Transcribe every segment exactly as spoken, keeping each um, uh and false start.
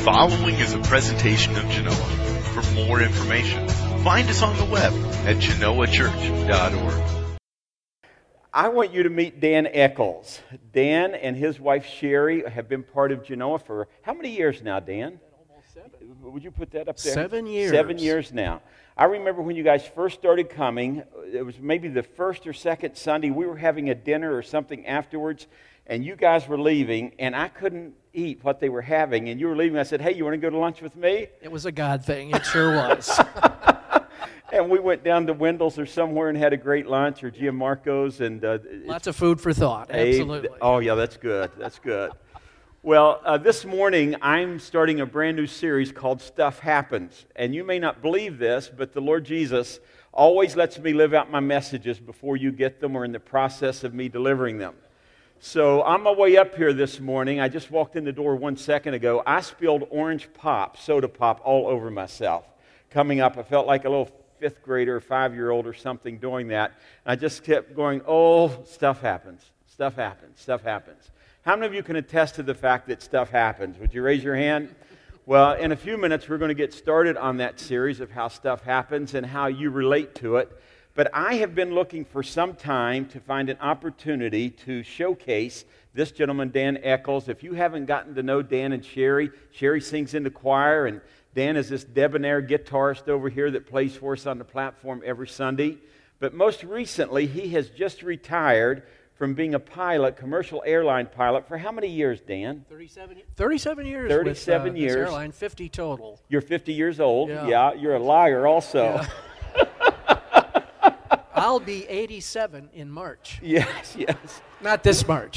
following is a presentation of Genoa. For more information, find us on the web at genoa church dot org. I want you to meet Dan Eccles. Dan and his wife Sherry have been part of Genoa for how many years now, Dan? Almost seven. Would you put that up there? Seven years. Seven years now. I remember when you guys first started coming, it was maybe the first or second Sunday, we were having a dinner or something afterwards, and you guys were leaving, and I couldn't eat what they were having, and you were leaving. I said, hey, you want to go to lunch with me? It was a God thing. It sure was. And we went down to Wendell's or somewhere and had a great lunch, or Gianmarco's. And, uh, Lots of food for thought, absolutely. A, oh, yeah, that's good. That's good. Well, uh, this morning, I'm starting a brand new series called Stuff Happens. And you may not believe this, but the Lord Jesus always lets me live out my messages before you get them or in the process of me delivering them. So on my way up here this morning, I just walked in the door one second ago. I spilled orange pop, soda pop, all over myself. Coming up, I felt like a little fifth grader, five-year-old or something doing that. And I just kept going, oh, stuff happens, stuff happens, stuff happens. How many of you can attest to the fact that stuff happens? Would you raise your hand? Well, in a few minutes, we're going to get started on that series of how stuff happens and how you relate to it. But I have been looking for some time to find an opportunity to showcase this gentleman, Dan Eccles. If you haven't gotten to know Dan and Sherry, Sherry sings in the choir, and Dan is this debonair guitarist over here that plays for us on the platform every Sunday. But most recently, he has just retired from being a pilot, commercial airline pilot, for how many years, Dan? thirty-seven, thirty-seven years. thirty-seven with, uh, years. This airline, fifty total. You're fifty years old. Yeah, yeah you're a liar also. Yeah. I'll be eighty-seven in March. Yes, yes. Not this March.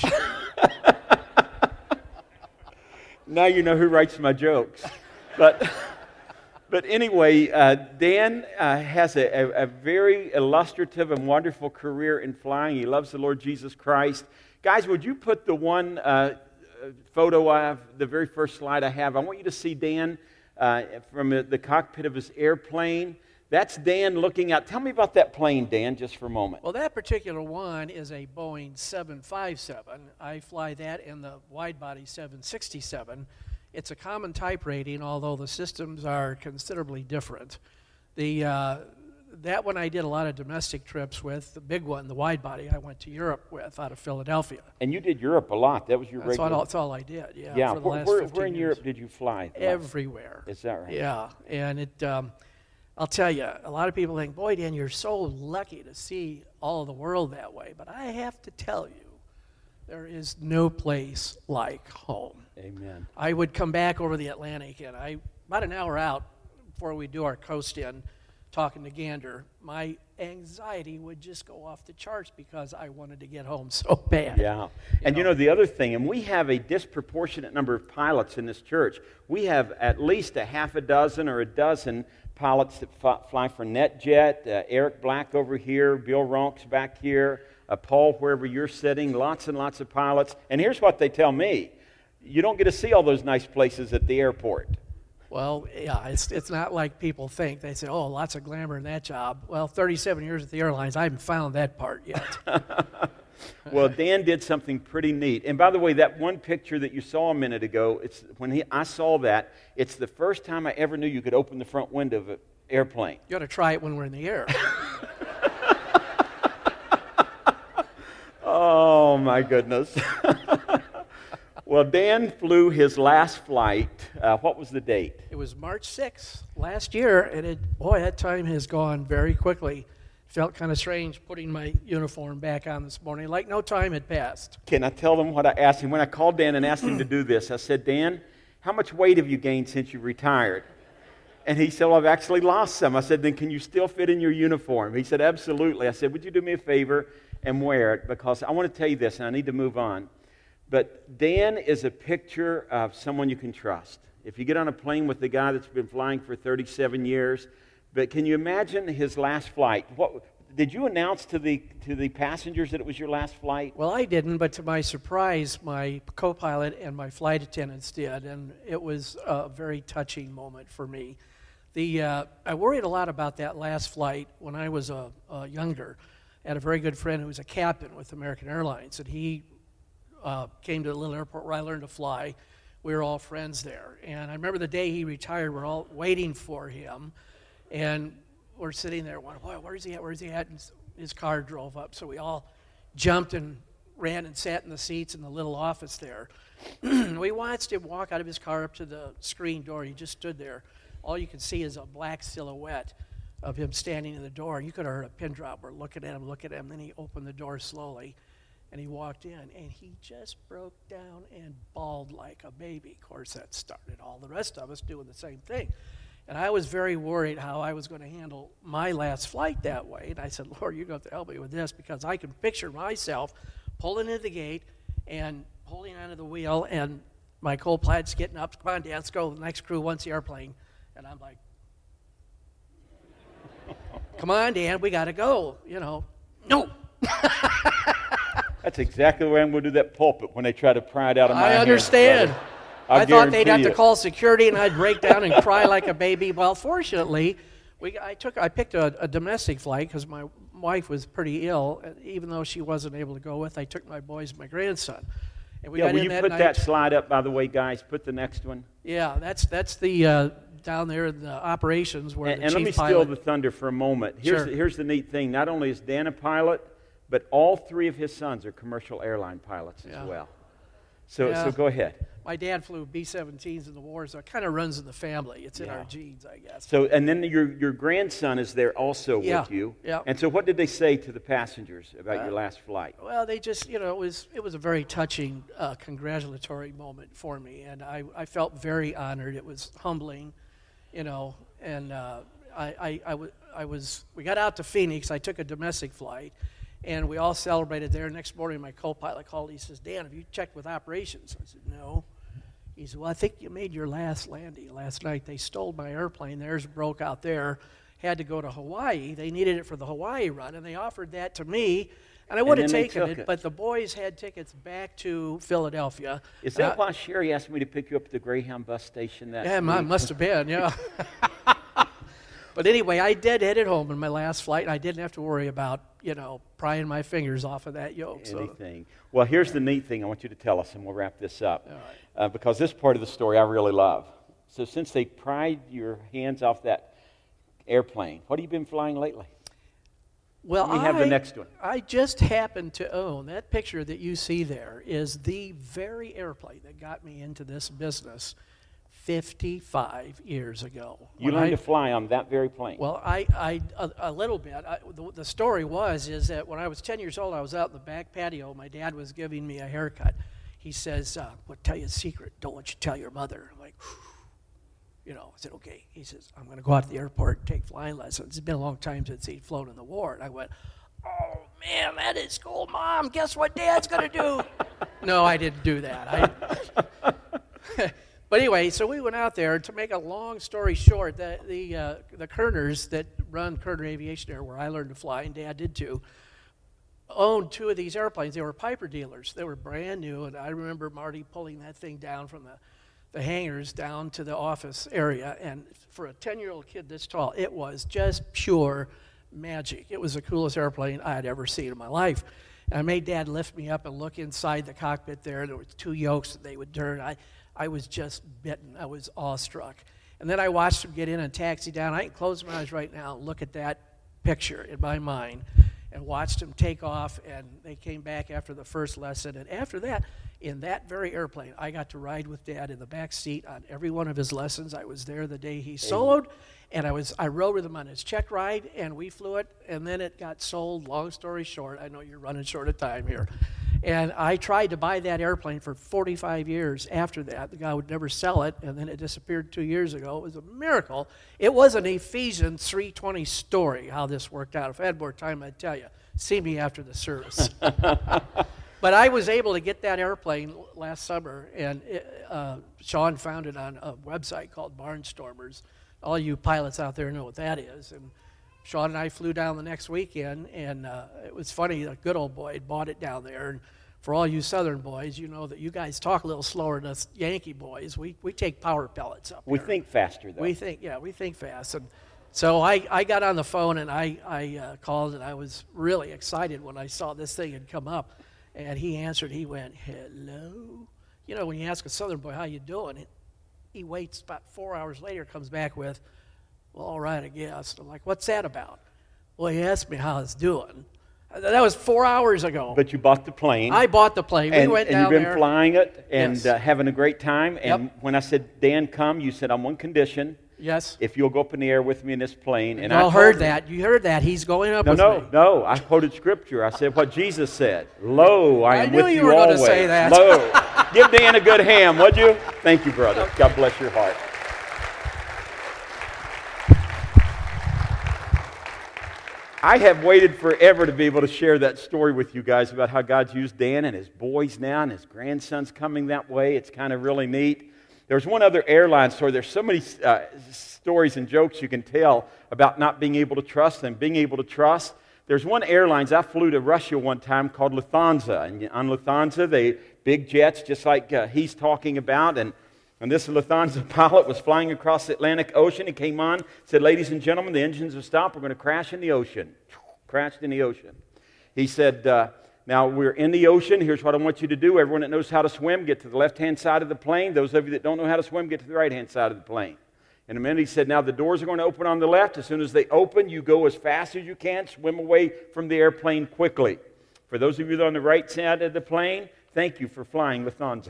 Now you know who writes my jokes. But but anyway, uh, Dan uh, has a, a, a very illustrative and wonderful career in flying. He loves the Lord Jesus Christ. Guys, would you put the one uh, photo I have, the very first slide I have? I want you to see Dan uh, from the cockpit of his airplane. That's Dan looking out. Tell me about that plane, Dan, just for a moment. Well, that particular one is a Boeing seven fifty-seven. I fly that in the wide-body seven sixty-seven. It's a common type rating, although the systems are considerably different. The uh, that one I did a lot of domestic trips with. The big one, the wide-body, I went to Europe with out of Philadelphia. And you did Europe a lot. That was your That's regular... all, that's all I did, yeah, yeah. for the where, last where, fifteen where in years. Europe did you fly? Everywhere. Is that right? Yeah, and it... Um, I'll tell you, a lot of people think, boy, Dan, you're so lucky to see all of the world that way. But I have to tell you, there is no place like home. Amen. I would come back over the Atlantic, and I about an hour out before we do our coast in, talking to Gander, my anxiety would just go off the charts because I wanted to get home so bad. Yeah. And you know, you know the other thing, and we have a disproportionate number of pilots in this church. We have at least a half a dozen or a dozen pilots that f- fly for NetJet, uh, Eric Black over here, Bill Ronks back here, uh, Paul wherever you're sitting, lots and lots of pilots. And here's what they tell me. You don't get to see all those nice places at the airport. Well, yeah, it's it's not like people think. They say, oh, lots of glamour in that job. Well, thirty-seven years at the airlines, I haven't found that part yet. Well, Dan did something pretty neat. And by the way, that one picture that you saw a minute ago, it's when he, I saw that, it's the first time I ever knew you could open the front window of an airplane. You ought to try it when we're in the air. Oh, my goodness. Well, Dan flew his last flight. Uh, what was the date? It was March sixth last year, and it, boy, that time has gone very quickly. Felt kind of strange putting my uniform back on this morning, like no time had passed. Can I tell them what I asked him? When I called Dan and asked him to do this, I said, Dan, how much weight have you gained since you retired? And he said, well, I've actually lost some. I said, then can you still fit in your uniform? He said, absolutely. I said, would you do me a favor and wear it? Because I want to tell you this, and I need to move on. But Dan is a picture of someone you can trust. If you get on a plane with the guy that's been flying for thirty-seven years, but can you imagine his last flight? What did you announce to the to the passengers that it was your last flight? Well, I didn't, but to my surprise, my co-pilot and my flight attendants did, and it was a very touching moment for me. The uh, I worried a lot about that last flight when I was uh, uh, younger. I had a very good friend who was a captain with American Airlines, and he uh, came to a little airport where I learned to fly. we were all friends there. And I remember the day he retired, we're all waiting for him, and we're sitting there going, "Boy, where's he at, where's he at?" And his car drove up, so we all jumped and ran and sat in the seats in the little office there. We watched him walk out of his car up to the screen door. He just stood there. All you could see is a black silhouette of him standing in the door. You could have heard a pin drop. We're looking at him, looking at him. Then he opened the door slowly, and he walked in, and he just broke down and bawled like a baby. Of course, that started all the rest of us doing the same thing. And I was very worried how I was going to handle my last flight that way. And I said, "Lord, you're going to have to help me with this, because I can picture myself pulling into the gate and holding onto the wheel, and my co-pilot's getting up, 'Come on, Dad, let's go. The next crew wants the airplane.' And I'm like, 'Come on, Dad, we got to go.' You know, no." That's exactly the way I'm going to do that pulpit when they try to pry it out of my I hands, understand. brother. I I thought they'd have guarantee to you. call security, and I'd break down and cry like a baby. Well, fortunately, we I took I picked a, a domestic flight because my wife was pretty ill. And even though she wasn't able to go with, I took my boys and my grandson. And we Yeah, got will in you that put night. that slide up, by the way, guys? Put the next one. Yeah, that's that's the uh, down there in the operations where And, the and chief let me steal pilot. the thunder for a moment. Here's, Sure. the, here's the neat thing. Not only is Dan a pilot, but all three of his sons are commercial airline pilots as Yeah. well. So, Yeah. so go ahead. My dad flew B seventeens in the war, so it kind of runs in the family. It's in Yeah. our genes, I guess. So, and then your, your grandson is there also Yeah, with you. yeah. And so what did they say to the passengers about Uh, your last flight? Well, they just, you know, it was it was a very touching, uh, congratulatory moment for me, and I, I felt very honored. It was humbling, you know, and uh, I, I, I, w- I was, we got out to Phoenix. I took a domestic flight, and we all celebrated there. Next morning, my co-pilot called. He says, "Dan, have you checked with operations?" I said, "No." He said, "Well, I think you made your last landing last night. They stole my airplane. Theirs broke out there. Had to go to Hawaii. They needed it for the Hawaii run, and they offered that to me, and I would have then they taken took it, it. but the boys had tickets back to Philadelphia." Is And that I- why Sherry asked me to pick you up at the Greyhound bus station that Yeah, week? mine must have been, yeah. But anyway, I did headed home in my last flight, and I didn't have to worry about, you know, prying my fingers off of that yoke. So, Anything. Well, here's the neat thing I want you to tell us, and we'll wrap this up. All right. Uh, because this part of the story I really love. So since they pried your hands off that airplane, what have you been flying lately? well, Let me have the I- next one. I just happen to own, that picture that you see there is the very airplane that got me into this business fifty-five years ago. You When learned I- to fly on that very plane. Well, I, I a, a little bit. I, the, the story was is that when I was ten years old, I was out in the back patio. My dad was giving me a haircut. He says, uh, "Well, tell you a secret. Don't let you tell your mother." I'm like, you know. I said, "Okay." He says, "I'm going to go out to the airport and take flying lessons." It's been a long time since he'd flown in the war. And I went, "Oh man, that is cool, Mom. Guess what Dad's going to do?" No, I didn't do that. I. But anyway, so we went out there. To make a long story short, the the uh, the Kerners that run Kerner Aviation Air, where I learned to fly, and Dad did too, owned two of these airplanes. They were Piper dealers. They were brand new, and I remember Marty pulling that thing down from the, the hangars down to the office area. And for a ten-year-old kid this tall, it was just pure magic. It was the coolest airplane I had ever seen in my life. And I made Dad lift me up and look inside the cockpit there. There were two yokes that they would turn. I, I was just bitten. I was awestruck. And then I watched him get in and taxi down. I can close my eyes right now and look at that picture in my mind and watched him take off, and they came back after the first lesson. And after that, in that very airplane, I got to ride with Dad in the back seat on every one of his lessons. I was there the day he soloed, and I was I rode with him on his check ride, and we flew it, and then it got sold. Long story short, I know you're running short of time here. And I tried to buy that airplane for forty-five years after that. The guy would never sell it, and then it disappeared two years ago. It was a miracle. It was an Ephesians three twenty story, how this worked out. If I had more time, I'd tell you. See me after the service. But I was able to get that airplane last summer, and it, uh, Sean found it on a website called Barnstormers. All you pilots out there know what that is. And Sean and I flew down the next weekend, and uh, it was funny. The good old boy had bought it down there. And for all you Southern boys, you know that you guys talk a little slower than us Yankee boys. We we take power pellets up We there. think faster, though. We think, yeah, we think fast. And so I, I got on the phone, and I, I uh, called, and I was really excited when I saw this thing had come up. And he answered. He went, "Hello, You know, when you ask a Southern boy, how you doing? He waits about four hours later, comes back with, well, all right, I guess. I'm like, what's that about? Well, he asked me how I was doing. That was four hours ago. But you bought the plane. I bought the plane. And, we went and down you've been there. flying it and Yes. uh, having a great time. And Yep. when I said, Dan, come, you said, on one condition. Yes. If you'll go up in the air with me in this plane. And you all I heard told that. You heard that. He's going up No, with no, me. no. I quoted Scripture. I said what Jesus said. Lo, I I am knew with you you were gonna always. say that. Lo. Give Dan a good hand, would you? Thank you, brother. God bless your heart. I have waited forever to be able to share that story with you guys about how God's used Dan and his boys now and his grandsons coming that way. It's kind of really neat. There's one other airline story. There's so many uh, stories and jokes you can tell about not being able to trust and being able to trust. There's one airlines, I flew to Russia one time called Lufthansa. And on Lufthansa, they big jets just like uh, he's talking about. And, and this Lufthansa pilot was flying across the Atlantic Ocean. He came on, said, ladies and gentlemen, the engines have stopped. We're going to crash in the ocean. Crashed in the ocean. He said, uh, now we're in the ocean. Here's what I want you to do. Everyone that knows how to swim, get to the left-hand side of the plane. Those of you that don't know how to swim, get to the right-hand side of the plane. In a minute, he said, now the doors are going to open on the left. As soon as they open, you go as fast as you can. Swim away from the airplane quickly. For those of you that are on the right side of the plane, thank you for flying Lufthansa.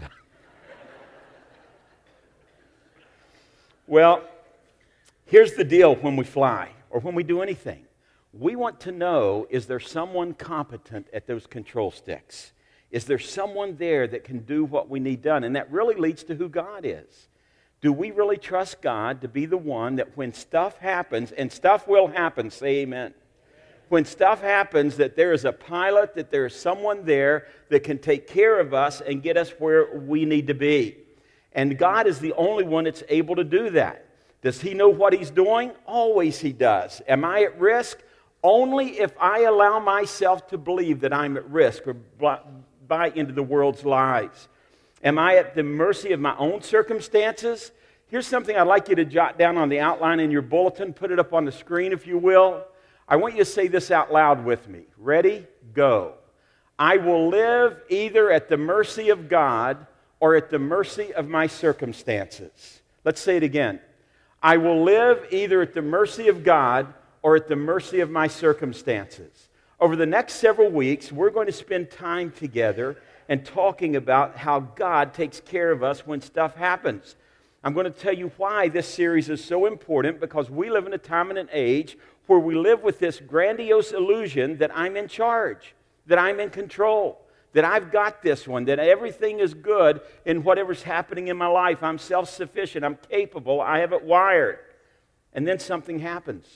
Well, here's the deal when we fly or when we do anything. We want to know, is there someone competent at those control sticks? Is there someone there that can do what we need done? And that really leads to who God is. Do we really trust God to be the one that when stuff happens, and stuff will happen, say amen. When stuff happens, that there is a pilot, that there is someone there that can take care of us and get us where we need to be. And God is the only one that's able to do that. Does He know what He's doing? Always He does. Am I at risk? Only if I allow myself to believe that I'm at risk or buy into the world's lies. Am I at the mercy of my own circumstances? Here's something I'd like you to jot down on the outline in your bulletin. Put it up on the screen, if you will. I want you to say this out loud with me. Ready? Go. I will live either at the mercy of God or at the mercy of my circumstances. Let's say it again. I will live either at the mercy of God or at the mercy of my circumstances. Over the next several weeks, we're going to spend time together and talking about how God takes care of us when stuff happens. I'm going to tell you why this series is so important, because we live in a time and an age where we live with this grandiose illusion that I'm in charge, that I'm in control, that I've got this one, that everything is good in whatever's happening in my life. I'm self-sufficient, I'm capable, I have it wired. And then something happens.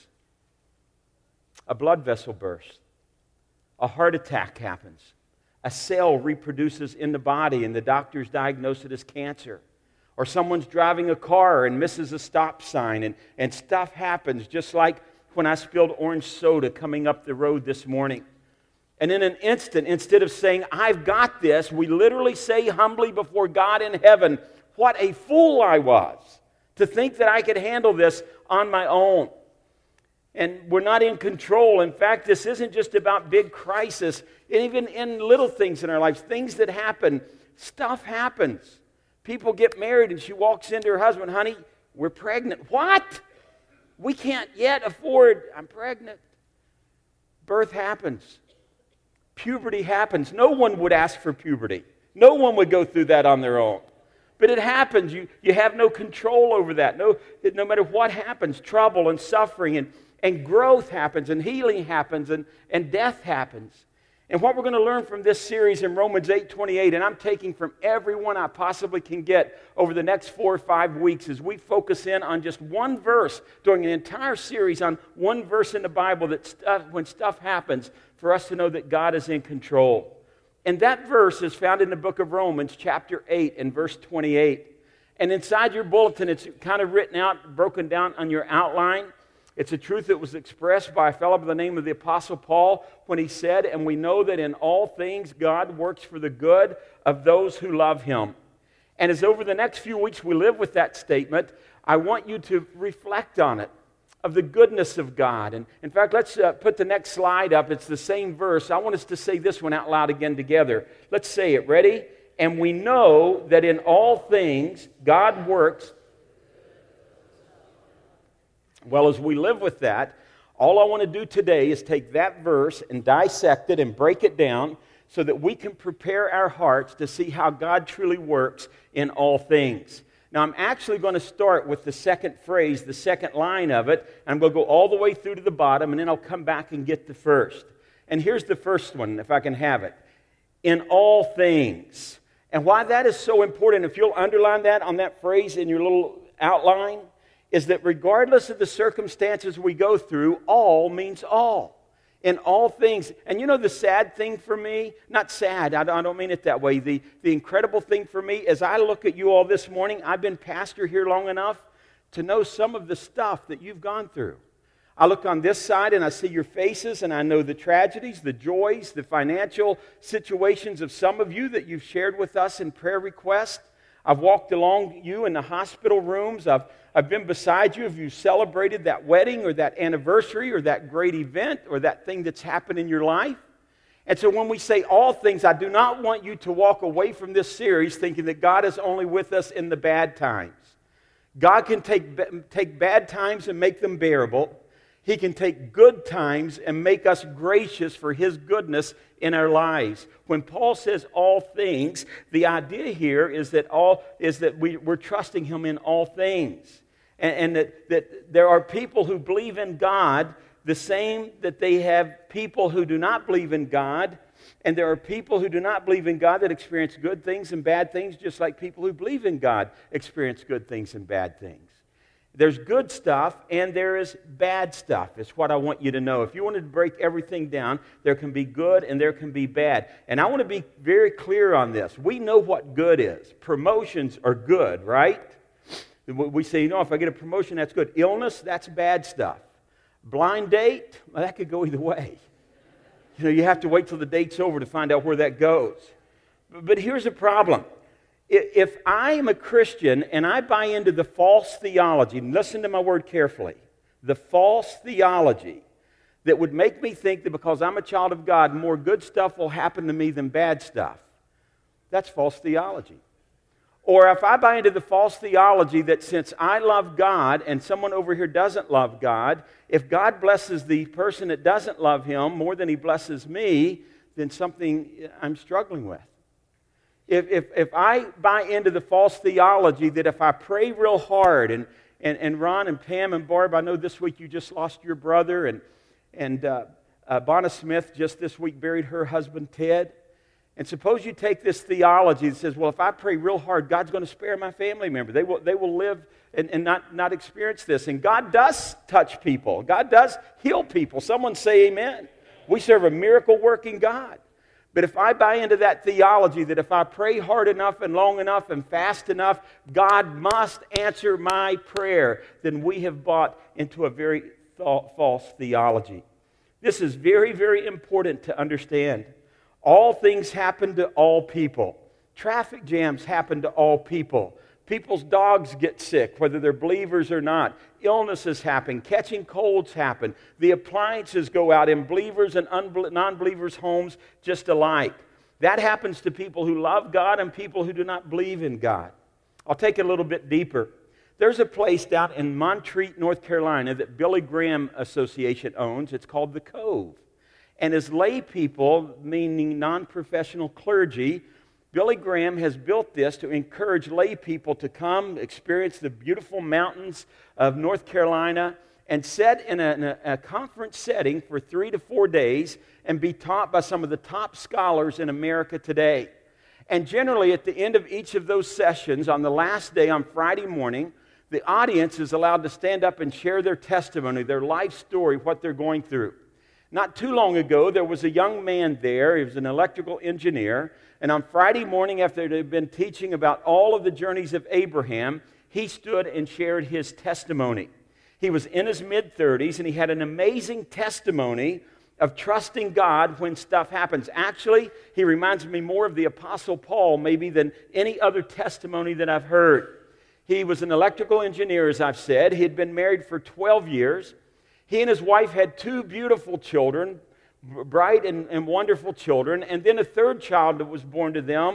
A blood vessel bursts. A heart attack happens. A cell reproduces in the body and the doctors diagnose it as cancer. Or someone's driving a car and misses a stop sign and, and stuff happens, just like when I spilled orange soda coming up the road this morning. And in an instant, instead of saying, I've got this, we literally say humbly before God in heaven, what a fool I was to think that I could handle this on my own. And we're not in control. In fact, this isn't just about big crisis. Even in little things in our lives, things that happen, stuff happens. People get married and she walks into her husband, honey, we're pregnant. What? We can't yet afford, I'm pregnant. Birth happens. Puberty happens. No one would ask for puberty. No one would go through that on their own. But it happens. You, you have no control over that. No, no matter what happens, trouble and suffering and And growth happens, and healing happens, and, and death happens. And what we're going to learn from this series in Romans eight twenty-eight, and I'm taking from everyone I possibly can get over the next four or five weeks, as we focus in on just one verse during an entire series on one verse in the Bible that stuff, when stuff happens, for us to know that God is in control. And that verse is found in the book of Romans, chapter eight, and verse twenty-eight. And inside your bulletin, it's kind of written out, broken down on your outline. It's a truth that was expressed by a fellow by the name of the Apostle Paul when he said, and we know that in all things God works for the good of those who love Him. And as over the next few weeks we live with that statement, I want you to reflect on it, of the goodness of God. And in fact, let's uh, put the next slide up. It's the same verse. I want us to say this one out loud again together. Let's say it. Ready? And we know that in all things, God works. Well, as we live with that, all I want to do today is take that verse and dissect it and break it down so that we can prepare our hearts to see how God truly works in all things. Now, I'm actually going to start with the second phrase, the second line of it, and I'm going to go all the way through to the bottom, and then I'll come back and get the first. And here's the first one, if I can have it. In all things. And why that is so important, if you'll underline that on that phrase in your little outline, is that regardless of the circumstances we go through, all means all. In all things. And you know the sad thing for me? Not sad, I don't mean it that way. The, the incredible thing for me, as I look at you all this morning, I've been pastor here long enough to know some of the stuff that you've gone through. I look on this side and I see your faces and I know the tragedies, the joys, the financial situations of some of you that you've shared with us in prayer requests. I've walked along you in the hospital rooms. I've, I've been beside you if you celebrated that wedding or that anniversary or that great event or that thing that's happened in your life. And so when we say all things, I do not want you to walk away from this series thinking that God is only with us in the bad times. God can take, take bad times and make them bearable. He can take good times and make us gracious for His goodness in our lives. When Paul says all things, the idea here is that all is that we, we're trusting Him in all things. And, and that, that there are people who believe in God the same that they have people who do not believe in God. And there are people who do not believe in God that experience good things and bad things, just like people who believe in God experience good things and bad things. There's good stuff and there is bad stuff. It's what I want you to know. If you wanted to break everything down, there can be good and there can be bad. And I want to be very clear on this. We know what good is. Promotions are good, right? We say, you know, if I get a promotion, that's good. Illness, that's bad stuff. Blind date, well, that could go either way. You know, you have to wait till the date's over to find out where that goes. But here's a problem. If I am a Christian and I buy into the false theology, and listen to my word carefully, the false theology that would make me think that because I'm a child of God, more good stuff will happen to me than bad stuff, that's false theology. Or if I buy into the false theology that since I love God and someone over here doesn't love God, if God blesses the person that doesn't love Him more than He blesses me, then something I'm struggling with. If, if, if I buy into the false theology that if I pray real hard, and, and, and Ron and Pam and Barb, I know this week you just lost your brother, and, and uh, uh, Bonna Smith just this week buried her husband Ted. And suppose you take this theology that says, well, if I pray real hard, God's going to spare my family member. They will, they will live and, and not, not experience this. And God does touch people. God does heal people. Someone say amen. We serve a miracle-working God. But if I buy into that theology that if I pray hard enough and long enough and fast enough, God must answer my prayer, then we have bought into a very th- false theology. This is very, very important to understand. All things happen to all people. Traffic jams happen to all people. People's dogs get sick, whether they're believers or not. Illnesses happen. Catching colds happen. The appliances go out in believers and unbel- non-believers' homes just alike. That happens to people who love God and people who do not believe in God. I'll take it a little bit deeper. There's a place down in Montreat, North Carolina that Billy Graham Association owns. It's called The Cove. And as lay people, meaning non-professional clergy, Billy Graham has built this to encourage lay people to come, experience the beautiful mountains of North Carolina, and sit in a, in a, a conference setting for three to four days and be taught by some of the top scholars in America today. And generally, at the end of each of those sessions, on the last day, on Friday morning, the audience is allowed to stand up and share their testimony, their life story, what they're going through. Not too long ago, there was a young man there. He was an electrical engineer. And on Friday morning, after they'd been teaching about all of the journeys of Abraham, he stood and shared his testimony. He was in his mid-thirties, and he had an amazing testimony of trusting God when stuff happens. Actually, he reminds me more of the Apostle Paul maybe than any other testimony that I've heard. He was an electrical engineer, as I've said. He had been married for twelve years. He and his wife had two beautiful children, bright and, and wonderful children, and then a third child that was born to them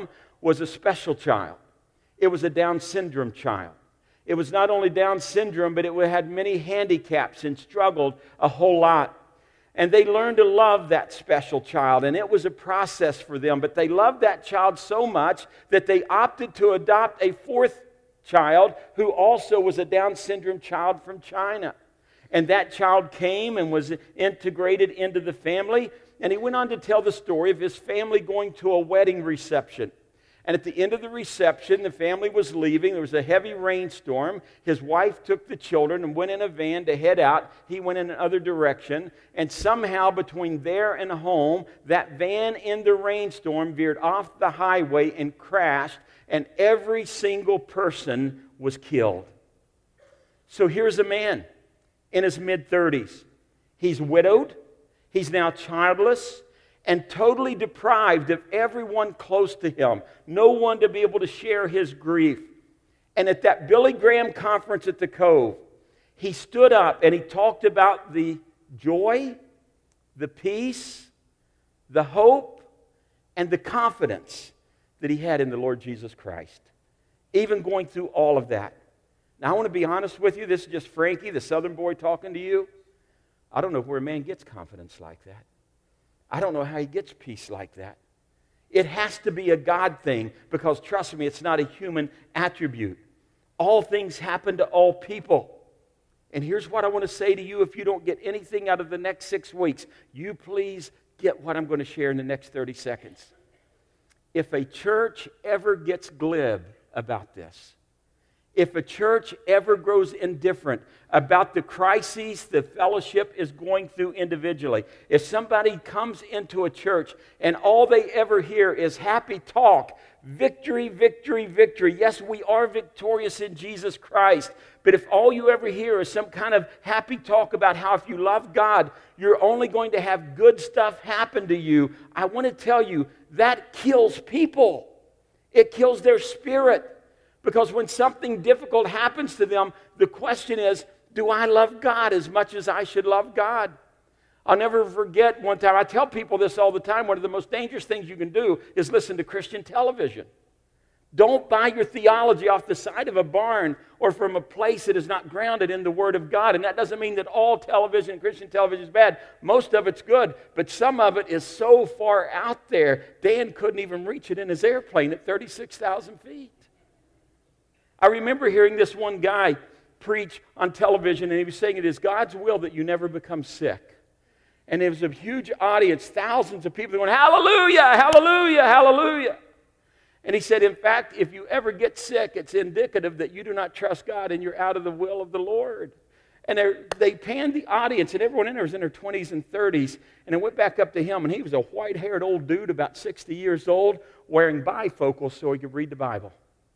was a special child. It was a Down syndrome child. It was not only Down syndrome, but it had many handicaps and struggled a whole lot. And they learned to love that special child, and it was a process for them. But they loved that child so much that they opted to adopt a fourth child who also was a Down syndrome child from China. And that child came and was integrated into the family. And he went on to tell the story of his family going to a wedding reception. And at the end of the reception, the family was leaving. There was a heavy rainstorm. His wife took the children and went in a van to head out. He went in another direction. And somehow between there and home, that van in the rainstorm veered off the highway and crashed. And every single person was killed. So here's a man in his mid-thirties. He's widowed. He's now childless and totally deprived of everyone close to him. No one to be able to share his grief. And at that Billy Graham conference at the Cove, he stood up and he talked about the joy, the peace, the hope, and the confidence that he had in the Lord Jesus Christ. Even going through all of that. Now, I want to be honest with you. This is just Frankie, the Southern boy, talking to you. I don't know where a man gets confidence like that. I don't know how he gets peace like that. It has to be a God thing because, trust me, it's not a human attribute. All things happen to all people. And here's what I want to say to you if you don't get anything out of the next six weeks. You please get what I'm going to share in the next thirty seconds. If a church ever gets glib about this, if a church ever grows indifferent about the crises the fellowship is going through individually, if somebody comes into a church and all they ever hear is happy talk, victory, victory, victory, yes, we are victorious in Jesus Christ, but if all you ever hear is some kind of happy talk about how if you love God, you're only going to have good stuff happen to you, I want to tell you, that kills people. It kills their spirit. Because when something difficult happens to them, the question is, do I love God as much as I should love God? I'll never forget one time, I tell people this all the time, one of the most dangerous things you can do is listen to Christian television. Don't buy your theology off the side of a barn or from a place that is not grounded in the Word of God. And that doesn't mean that all television, Christian television, is bad. Most of it's good, but some of it is so far out there, Dan couldn't even reach it in his airplane at thirty-six thousand feet. I remember hearing this one guy preach on television, and he was saying it is God's will that you never become sick. And there was a huge audience, thousands of people going, hallelujah, hallelujah, hallelujah. And he said, in fact, if you ever get sick, it's indicative that you do not trust God and you're out of the will of the Lord. And they panned the audience, and everyone in there was in their twenties and thirties, and it went back up to him, and he was a white-haired old dude, about sixty years old, wearing bifocals so he could read the Bible.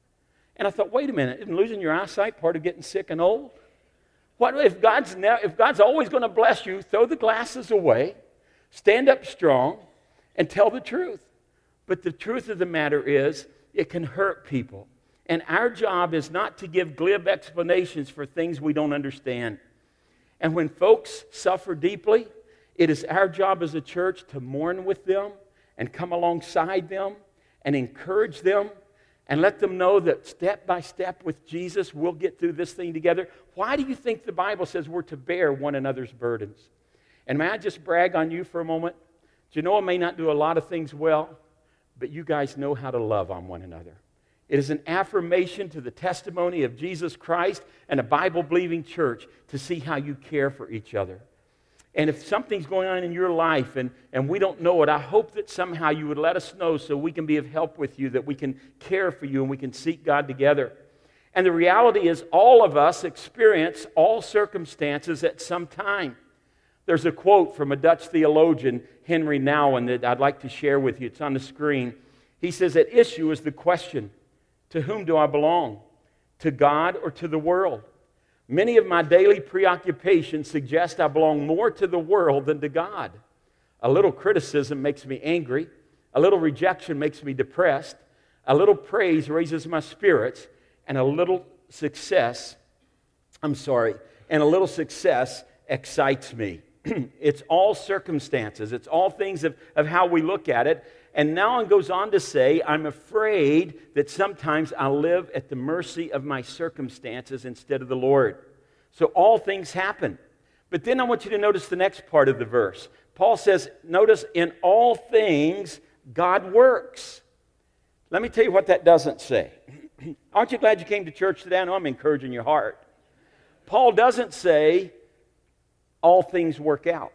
And I thought, wait a minute, isn't losing your eyesight part of getting sick and old? What if God's now, if God's always going to bless you, throw the glasses away, stand up strong, and tell the truth. But the truth of the matter is, it can hurt people. And our job is not to give glib explanations for things we don't understand. And when folks suffer deeply, it is our job as a church to mourn with them and come alongside them and encourage them and let them know that step by step with Jesus, we'll get through this thing together. Why do you think the Bible says we're to bear one another's burdens? And may I just brag on you for a moment? Genoa may not do a lot of things well, but you guys know how to love on one another. It is an affirmation to the testimony of Jesus Christ and a Bible-believing church to see how you care for each other. And if something's going on in your life and, and we don't know it, I hope that somehow you would let us know so we can be of help with you, that we can care for you and we can seek God together. And the reality is all of us experience all circumstances at some time. There's a quote from a Dutch theologian, Henry Nouwen, that I'd like to share with you. It's on the screen. He says, at issue is the question, to whom do I belong? To God or to the world? Many of my daily preoccupations suggest I belong more to the world than to God. A little criticism makes me angry. A little rejection makes me depressed. A little praise raises my spirits. And a little success, I'm sorry, and a little success excites me. It's all circumstances. It's all things of, of how we look at it. And now it goes on to say, I'm afraid that sometimes I'll live at the mercy of my circumstances instead of the Lord. So all things happen. But then I want you to notice the next part of the verse. Paul says, notice, in all things God works. Let me tell you what that doesn't say. Aren't you glad you came to church today? I know I'm encouraging your heart. Paul doesn't say all things work out.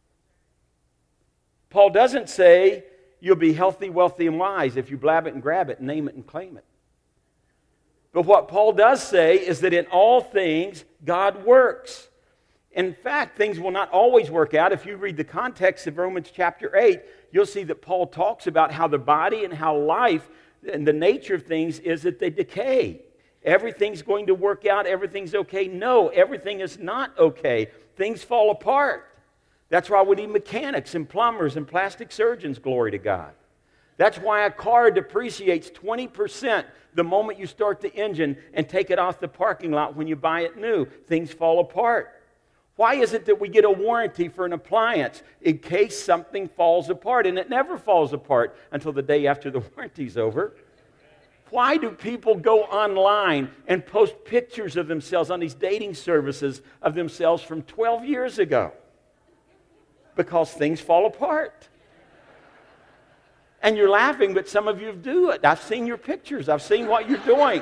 Paul doesn't say you'll be healthy, wealthy, and wise if you blab it and grab it, name it and claim it. But what Paul does say is that in all things, God works. In fact, things will not always work out. If you read the context of Romans chapter eight, you'll see that Paul talks about how the body and how life and the nature of things is that they decay. Everything's going to work out. Everything's okay. No, everything is not okay. Things fall apart. That's why we need mechanics and plumbers and plastic surgeons, glory to God. That's why a car depreciates twenty percent the moment you start the engine and take it off the parking lot when you buy it new. Things fall apart. Why is it that we get a warranty for an appliance in case something falls apart? And it never falls apart until the day after the warranty's over. Why do people go online and post pictures of themselves on these dating services of themselves from twelve years ago? Because things fall apart. And you're laughing, but some of you do it. I've seen your pictures. I've seen what you're doing.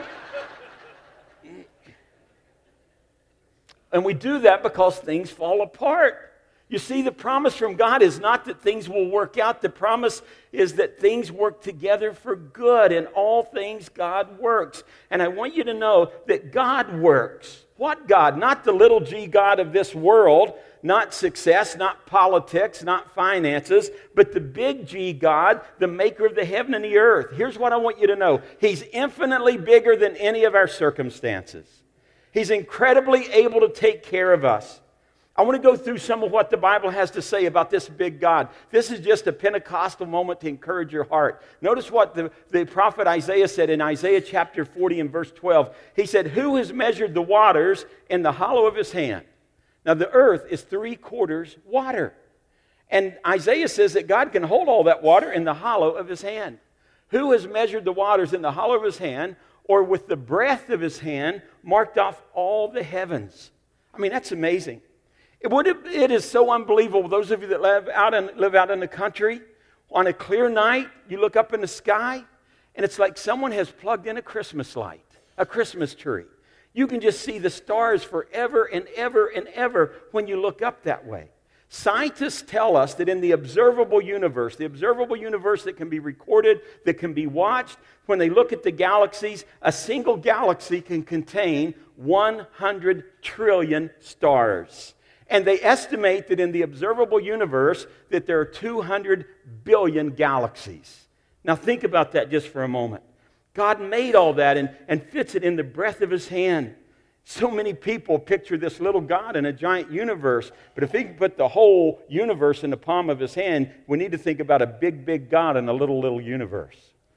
And we do that because things fall apart. You see, the promise from God is not that things will work out. The promise is that things work together for good. In all things, God works. And I want you to know that God works. What God? Not the little g God of this world, not success, not politics, not finances, but the big G God, the maker of the heaven and the earth. Here's what I want you to know. He's infinitely bigger than any of our circumstances. He's incredibly able to take care of us. I want to go through some of what the Bible has to say about this big God. This is just a Pentecostal moment to encourage your heart. Notice what the, the prophet Isaiah said in Isaiah chapter forty and verse twelve. He said, "Who has measured the waters in the hollow of his hand?" Now the earth is three quarters water. And Isaiah says that God can hold all that water in the hollow of his hand. Who has measured the waters in the hollow of his hand, or with the breadth of his hand marked off all the heavens? I mean, that's amazing. It, would, it is so unbelievable. Those of you that live out, in, live out in the country, on a clear night, you look up in the sky, and it's like someone has plugged in a Christmas light, a Christmas tree. You can just see the stars forever and ever and ever when you look up that way. Scientists tell us that in the observable universe, the observable universe that can be recorded, that can be watched, when they look at the galaxies, a single galaxy can contain one hundred trillion stars. And they estimate that in the observable universe that there are two hundred billion galaxies. Now think about that just for a moment. God made all that and, and fits it in the breadth of his hand. So many people picture this little God in a giant universe, but if he can put the whole universe in the palm of his hand, we need to think about a big, big God in a little, little universe.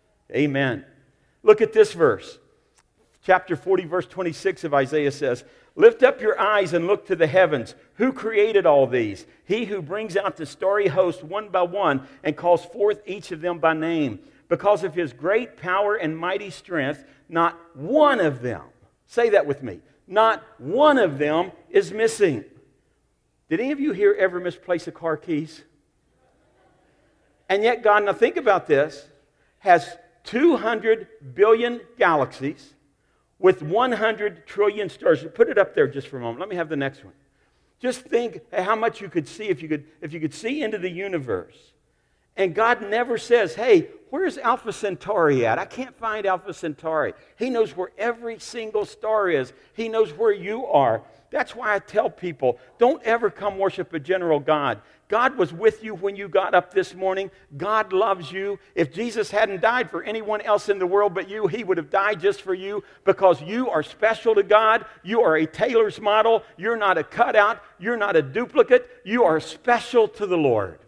Amen. Look at this verse. Chapter forty, verse twenty-six of Isaiah says, "Lift up your eyes and look to the heavens. Who created all these? He who brings out the starry host one by one and calls forth each of them by name. Because of his great power and mighty strength, not one of them," say that with me, "not one of them is missing." Did any of you here ever misplace a car keys? And yet God, now think about this, has two hundred billion galaxies with one hundred trillion stars. Put it up there just for a moment. Let me have the next one. Just think how much you could see if you could, if you could see into the universe. And God never says, "Hey, where's Alpha Centauri at? I can't find Alpha Centauri." He knows where every single star is. He knows where you are. That's why I tell people, don't ever come worship a general God. God was with you when you got up this morning. God loves you. If Jesus hadn't died for anyone else in the world but you, he would have died just for you, because you are special to God. You are a tailor's model. You're not a cutout. You're not a duplicate. You are special to the Lord.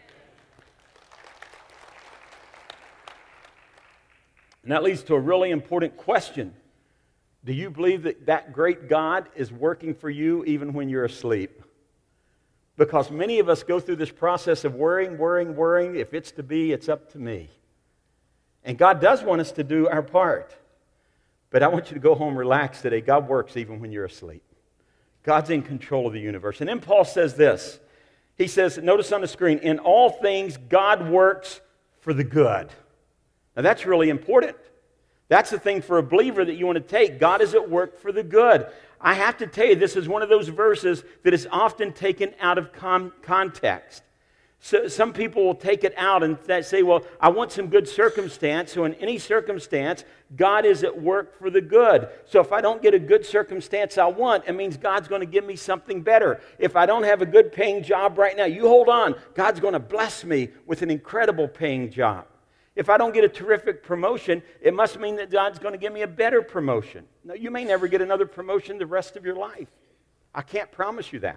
And that leads to a really important question. Do you believe that that great God is working for you even when you're asleep? Because many of us go through this process of worrying, worrying, worrying. If it's to be, it's up to me. And God does want us to do our part. But I want you to go home relaxed today. God works even when you're asleep. God's in control of the universe. And then Paul says this. He says, notice on the screen, in all things God works for the good. Now that's really important. That's the thing for a believer that you want to take. God is at work for the good. I have to tell you, this is one of those verses that is often taken out of con- context. So some people will take it out and say, well, I want some good circumstance. So in any circumstance, God is at work for the good. So if I don't get a good circumstance I want, it means God's going to give me something better. If I don't have a good paying job right now, you hold on. God's going to bless me with an incredible paying job. If I don't get a terrific promotion, it must mean that God's going to give me a better promotion. No, you may never get another promotion the rest of your life. I can't promise you that.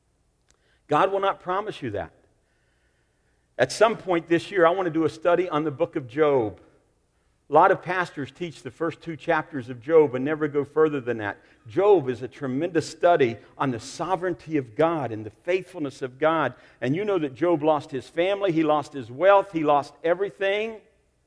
God will not promise you that. At some point this year, I want to do a study on the book of Job. A lot of pastors teach the first two chapters of Job and never go further than that. Job is a tremendous study on the sovereignty of God and the faithfulness of God. And you know that Job lost his family, he lost his wealth, he lost everything.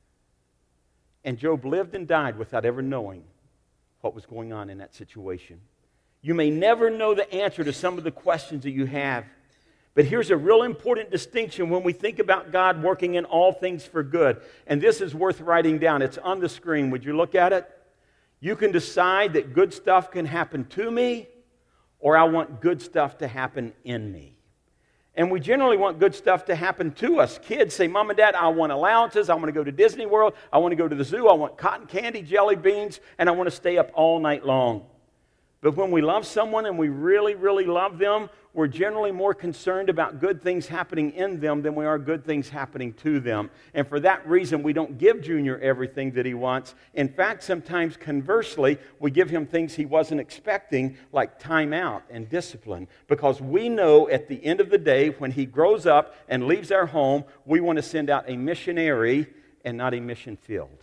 And Job lived and died without ever knowing what was going on in that situation. You may never know the answer to some of the questions that you have. But here's a real important distinction when we think about God working in all things for good. And this is worth writing down. It's on the screen. Would you look at it? You can decide that good stuff can happen to me, or I want good stuff to happen in me. And we generally want good stuff to happen to us. Kids say, Mom and Dad, I want allowances. I want to go to Disney World. I want to go to the zoo. I want cotton candy, jelly beans, and I want to stay up all night long. But when we love someone and we really, really love them, we're generally more concerned about good things happening in them than we are good things happening to them. And for that reason, we don't give Junior everything that he wants. In fact, sometimes conversely, we give him things he wasn't expecting, like time out and discipline. Because we know at the end of the day, when he grows up and leaves our home, we want to send out a missionary and not a mission field.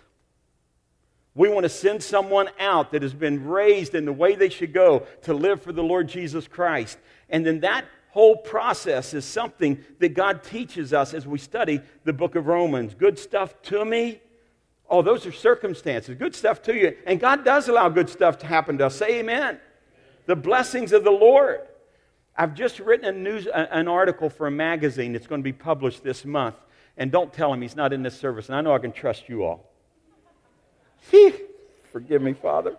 We want to send someone out that has been raised in the way they should go to live for the Lord Jesus Christ. And then that whole process is something that God teaches us as we study the book of Romans. Good stuff to me. Oh, those are circumstances. Good stuff to you. And God does allow good stuff to happen to us. Say amen. The blessings of the Lord. I've just written a news, an article for a magazine that's going to be published this month. And don't tell him he's not in this service. And I know I can trust you all. Forgive me, Father.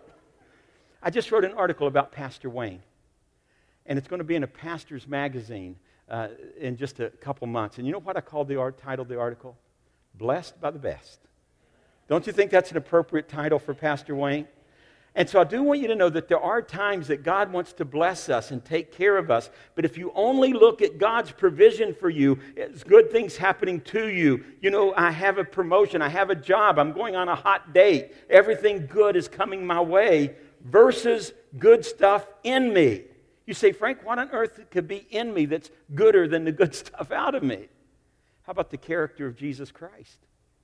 I just wrote an article about Pastor Wayne. And it's going to be in a pastor's magazine uh, in just a couple months. And you know what I called the art, titled the article? Blessed by the Best. Don't you think that's an appropriate title for Pastor Wayne? And so I do want you to know that there are times that God wants to bless us and take care of us. But if you only look at God's provision for you, it's good things happening to you. You know, I have a promotion, I have a job, I'm going on a hot date. Everything good is coming my way versus good stuff in me. You say, Frank, what on earth could be in me that's gooder than the good stuff out of me? How about the character of Jesus Christ?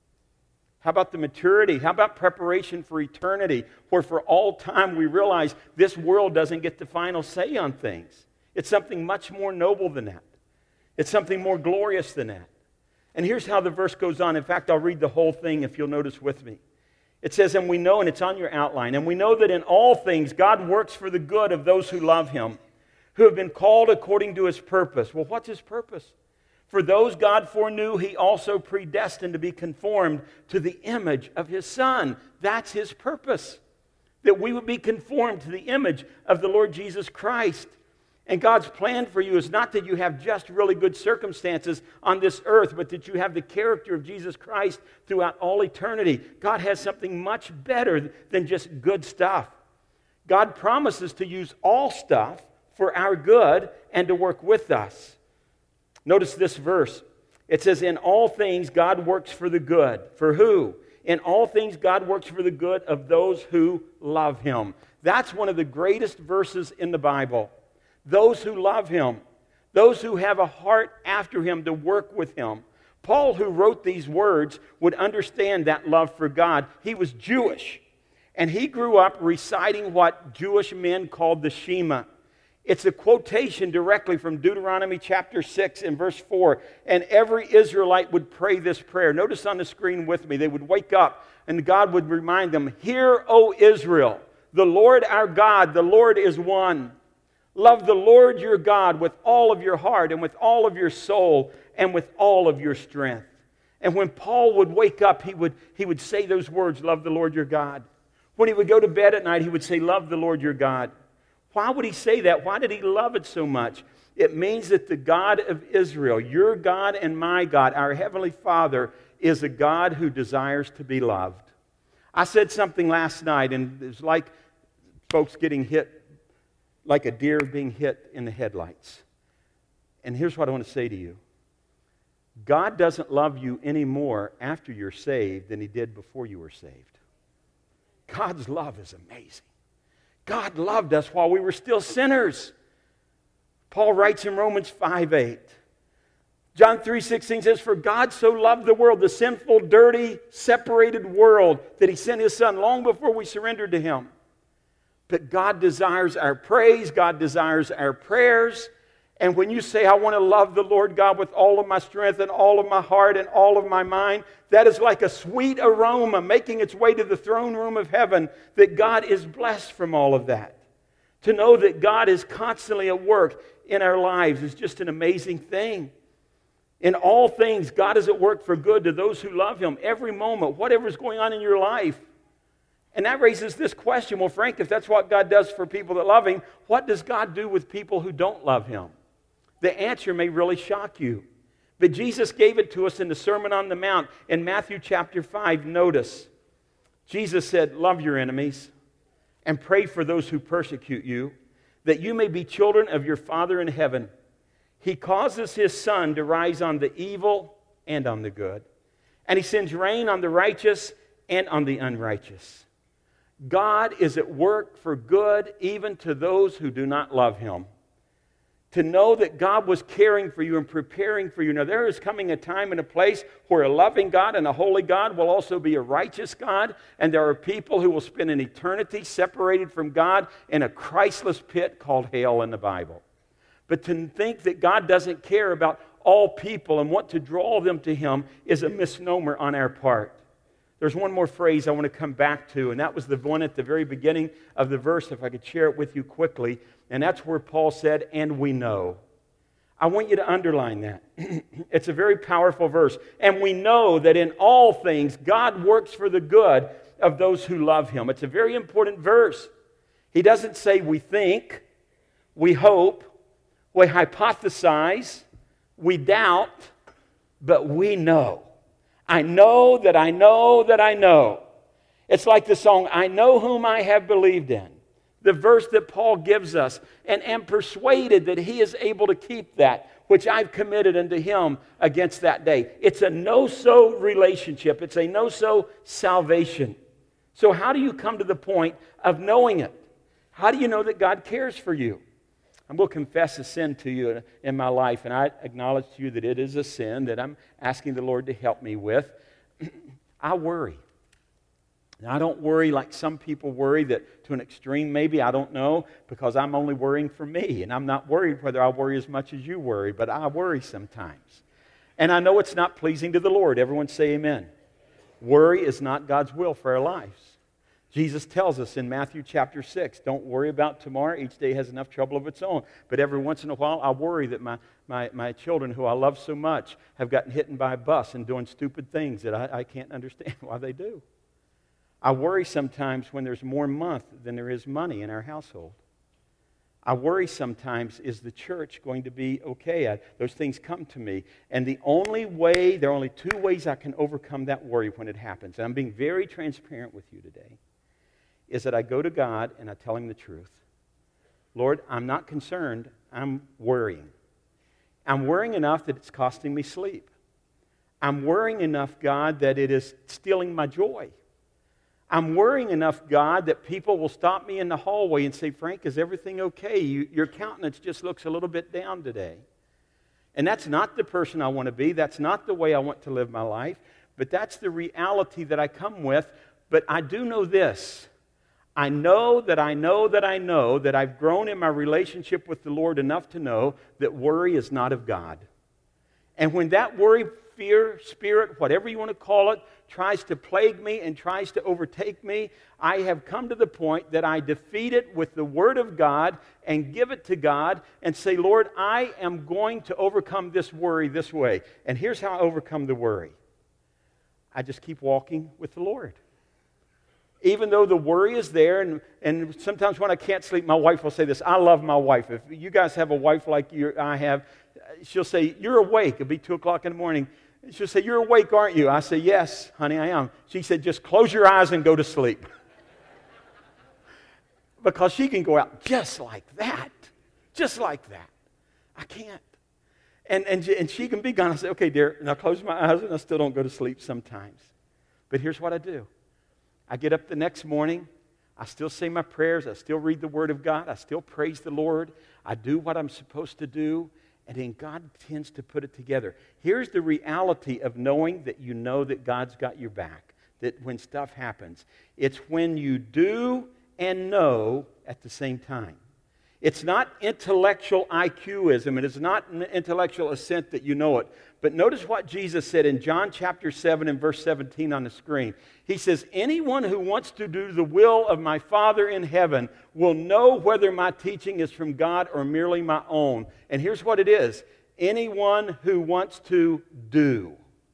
How about the maturity? How about preparation for eternity, where for all time we realize this world doesn't get the final say on things? It's something much more noble than that. It's something more glorious than that. And here's how the verse goes on. In fact, I'll read the whole thing if you'll notice with me. It says, and we know, and it's on your outline, and we know that in all things God works for the good of those who love Him, who have been called according to His purpose. Well, what's His purpose? For those God foreknew, He also predestined to be conformed to the image of His Son. That's His purpose, that we would be conformed to the image of the Lord Jesus Christ. And God's plan for you is not that you have just really good circumstances on this earth, but that you have the character of Jesus Christ throughout all eternity. God has something much better than just good stuff. God promises to use all stuff for our good and to work with us. Notice this verse. It says, in all things God works for the good. For who? In all things God works for the good of those who love Him. That's one of the greatest verses in the Bible. Those who love Him. Those who have a heart after Him to work with Him. Paul, who wrote these words, would understand that love for God. He was Jewish. And he grew up reciting what Jewish men called the Shema. It's a quotation directly from Deuteronomy chapter six and verse four. And every Israelite would pray this prayer. Notice on the screen with me, they would wake up and God would remind them, "Hear, O Israel, the Lord our God, the Lord is one. Love the Lord your God with all of your heart and with all of your soul and with all of your strength." And when Paul would wake up, he would, he would say those words, "Love the Lord your God." When he would go to bed at night, he would say, "Love the Lord your God." Why would he say that? Why did he love it so much? It means that the God of Israel, your God and my God, our Heavenly Father, is a God who desires to be loved. I said something last night, and it's like folks getting hit, like a deer being hit in the headlights. And here's what I want to say to you. God doesn't love you any more after you're saved than he did before you were saved. God's love is amazing. God loved us while we were still sinners. Paul writes in Romans five eight. John three sixteen says, "For God so loved the world, the sinful, dirty, separated world, that he sent his Son long before we surrendered to him." But God desires our praise. God desires our prayers. And when you say, "I want to love the Lord God with all of my strength and all of my heart and all of my mind," that is like a sweet aroma making its way to the throne room of heaven, that God is blessed from all of that. To know that God is constantly at work in our lives is just an amazing thing. In all things, God is at work for good to those who love him. Every moment, whatever is going on in your life. And that raises this question, well, Frank, if that's what God does for people that love him, what does God do with people who don't love him? The answer may really shock you. But Jesus gave it to us in the Sermon on the Mount in Matthew chapter five. Notice, Jesus said, "Love your enemies and pray for those who persecute you, that you may be children of your Father in heaven. He causes his sun to rise on the evil and on the good, and he sends rain on the righteous and on the unrighteous." God is at work for good even to those who do not love him. To know that God was caring for you and preparing for you. Now, there is coming a time and a place where a loving God and a holy God will also be a righteous God, and there are people who will spend an eternity separated from God in a Christless pit called hell in the Bible. But to think that God doesn't care about all people and want to draw them to him is a misnomer on our part. There's one more phrase I want to come back to, and that was the one at the very beginning of the verse, if I could share it with you quickly. And that's where Paul said, "And we know." I want you to underline that. It's a very powerful verse. And we know that in all things God works for the good of those who love him. It's a very important verse. He doesn't say we think, we hope, we hypothesize, we doubt, but we know. I know that I know that I know. It's like the song, "I know whom I have believed in." The verse that Paul gives us, "and am persuaded that he is able to keep that which I've committed unto him against that day." It's a no-so relationship. It's a no-so salvation. So how do you come to the point of knowing it? How do you know that God cares for you? I'm going to confess a sin to you in my life, and I acknowledge to you that it is a sin that I'm asking the Lord to help me with. I worry. Now, I don't worry like some people worry, that to an extreme maybe, I don't know, because I'm only worrying for me, and I'm not worried whether I worry as much as you worry, but I worry sometimes. And I know it's not pleasing to the Lord. Everyone say amen. Worry is not God's will for our lives. Jesus tells us in Matthew chapter six, don't worry about tomorrow. Each day has enough trouble of its own. But every once in a while, I worry that my, my, my children, who I love so much, have gotten hit by a bus and doing stupid things that I, I can't understand why they do. I worry sometimes when there's more month than there is money in our household. I worry sometimes, is the church going to be okay? I, those things come to me. And the only way, there are only two ways I can overcome that worry when it happens. And I'm being very transparent with you today. Is that I go to God and I tell him the truth. Lord, I'm not concerned. I'm worrying. I'm worrying enough that it's costing me sleep. I'm worrying enough, God, that it is stealing my joy. I'm worrying enough, God, that people will stop me in the hallway and say, "Frank, is everything okay? You, your countenance just looks a little bit down today." And that's not the person I want to be. That's not the way I want to live my life. But that's the reality that I come with. But I do know this. I know that I know that I know that I've grown in my relationship with the Lord enough to know that worry is not of God. And when that worry, fear, spirit, whatever you want to call it, tries to plague me and tries to overtake me, I have come to the point that I defeat it with the Word of God and give it to God and say, Lord, I am going to overcome this worry this way. And here's how I overcome the worry. I just keep walking with the Lord. Even though the worry is there, and, and sometimes when I can't sleep, my wife will say this. I love my wife. If you guys have a wife like you, I have, she'll say, you're awake. It'll be two o'clock in the morning. She'll say, you're awake, aren't you? I say, yes, honey, I am. She said, just close your eyes and go to sleep. Because she can go out just like that. Just like that. I can't. And, and, and she can be gone. I say, okay, dear, and I close my eyes and I still don't go to sleep sometimes. But here's what I do. I get up the next morning. I still say my prayers. I still read the Word of God. I still praise the Lord. I do what I'm supposed to do. And then God tends to put it together. Here's the reality of knowing that you know that God's got your back. That when stuff happens, it's when you do and know at the same time. It's not intellectual I Q-ism. It is not an intellectual assent that you know it. But notice what Jesus said in John chapter seven and verse seventeen on the screen. He says, anyone who wants to do the will of my Father in heaven will know whether my teaching is from God or merely my own. And here's what it is. Anyone who wants to do.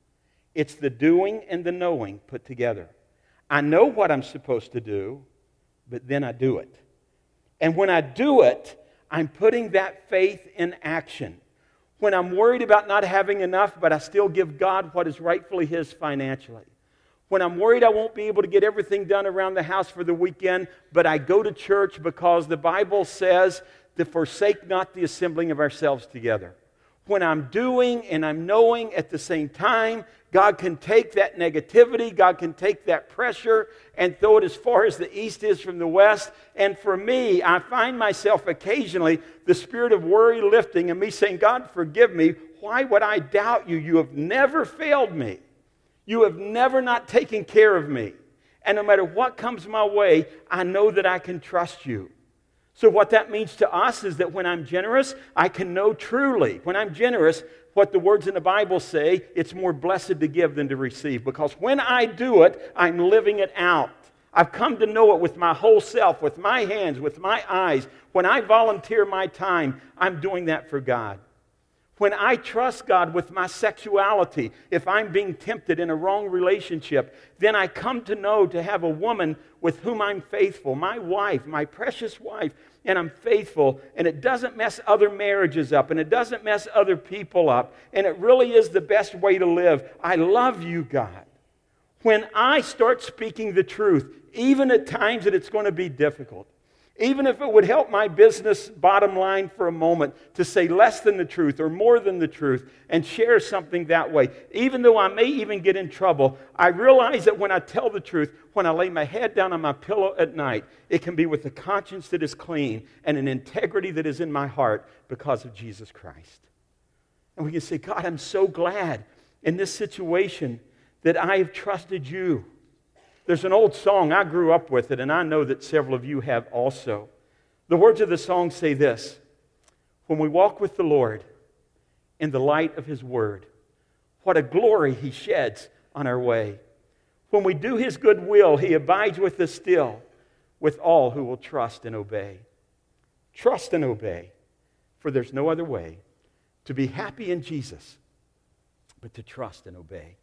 It's the doing and the knowing put together. I know what I'm supposed to do, but then I do it. And when I do it, I'm putting that faith in action. When I'm worried about not having enough, but I still give God what is rightfully His financially. When I'm worried I won't be able to get everything done around the house for the weekend, but I go to church because the Bible says to forsake not the assembling of ourselves together. When I'm doing and I'm knowing at the same time, God can take that negativity, God can take that pressure and throw it as far as the east is from the west. And for me, I find myself occasionally, the spirit of worry lifting and me saying, God, forgive me. Why would I doubt you? You have never failed me. You have never not taken care of me. And no matter what comes my way, I know that I can trust you. So what that means to us is that when I'm generous, I can know truly. When I'm generous, what the words in the Bible say, it's more blessed to give than to receive. Because when I do it, I'm living it out. I've come to know it with my whole self, with my hands, with my eyes. When I volunteer my time, I'm doing that for God. When I trust God with my sexuality, if I'm being tempted in a wrong relationship, then I come to know to have a woman with whom I'm faithful, my wife, my precious wife, and I'm faithful, and it doesn't mess other marriages up, and it doesn't mess other people up, and it really is the best way to live. I love you, God. When I start speaking the truth, even at times that it's going to be difficult, even if it would help my business bottom line for a moment to say less than the truth or more than the truth and share something that way, even though I may even get in trouble, I realize that when I tell the truth, when I lay my head down on my pillow at night, it can be with a conscience that is clean and an integrity that is in my heart because of Jesus Christ. And we can say, God, I'm so glad in this situation that I have trusted you. There's an old song, I grew up with it, and I know that several of you have also. The words of the song say this: when we walk with the Lord in the light of His Word, what a glory He sheds on our way. When we do His good will, He abides with us still, with all who will trust and obey. Trust and obey, for there's no other way to be happy in Jesus but to trust and obey.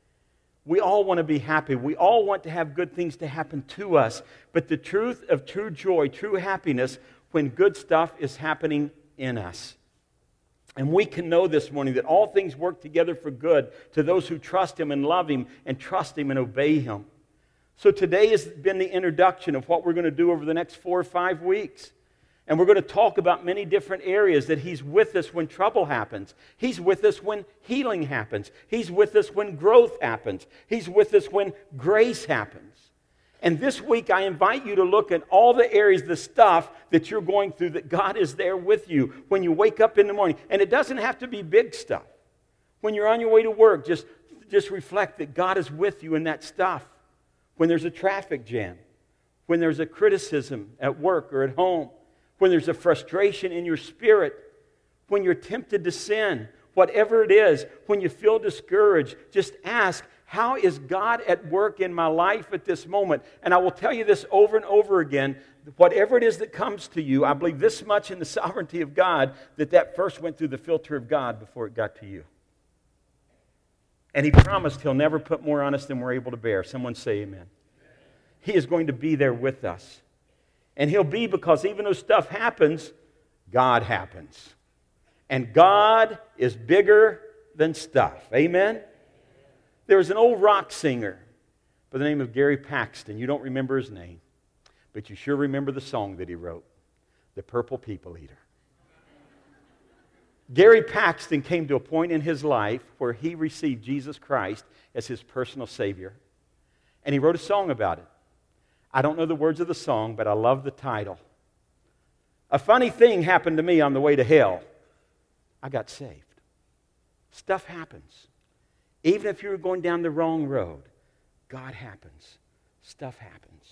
We all want to be happy. We all want to have good things to happen to us. But the truth of true joy, true happiness, when good stuff is happening in us. And we can know this morning that all things work together for good to those who trust Him and love Him and trust Him and obey Him. So today has been the introduction of what we're going to do over the next four or five weeks. And we're going to talk about many different areas that He's with us when trouble happens. He's with us when healing happens. He's with us when growth happens. He's with us when grace happens. And this week I invite you to look at all the areas, the stuff that you're going through, that God is there with you when you wake up in the morning. And it doesn't have to be big stuff. When you're on your way to work, just, just reflect that God is with you in that stuff. When there's a traffic jam. when there's a criticism at work or at home, when there's a frustration in your spirit, when you're tempted to sin, whatever it is, when you feel discouraged, just ask, how is God at work in my life at this moment? And I will tell you this over and over again, whatever it is that comes to you, I believe this much in the sovereignty of God, that that first went through the filter of God before it got to you. And He promised He'll never put more on us than we're able to bear. Someone say amen. He is going to be there with us. And He'll be, because even though stuff happens, God happens. And God is bigger than stuff. Amen? There was an old rock singer by the name of Gary Paxton. You don't remember his name, but you sure remember the song that he wrote, The Purple People Eater. Gary Paxton came to a point in his life where he received Jesus Christ as his personal Savior. And he wrote a song about it. I don't know the words of the song, but I love the title. A funny thing happened to me on the way to hell. I got saved. Stuff happens. Even if you're going down the wrong road, God happens. Stuff happens.